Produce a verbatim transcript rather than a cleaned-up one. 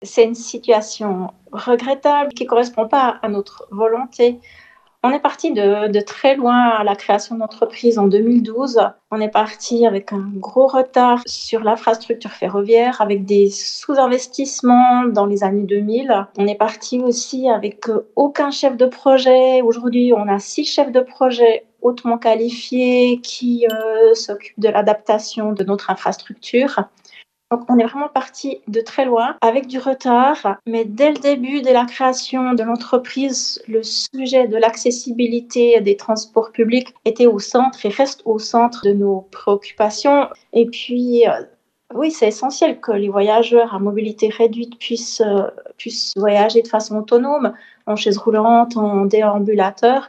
C'est une situation regrettable qui correspond pas à notre volonté. On est parti de de très loin à la création d'entreprise en deux mille douze. On est parti avec un gros retard sur l'infrastructure ferroviaire, avec des sous-investissements dans les années deux mille. On est parti aussi avec, heu, aucun chef de projet. Aujourd'hui, on a six chefs de projet hautement qualifiés qui, heu, s'occupent de l'adaptation de notre infrastructure. Donc on est vraiment parti de très loin, avec du retard, mais dès le début, dès la création de l'entreprise, le sujet de l'accessibilité des transports publics était au centre et reste au centre de nos préoccupations et puis, heu, oui, c'est essentiel que les voyageurs à mobilité réduite puissent, heu, puissent voyager de façon autonome, en chaise roulante, en déambulateur.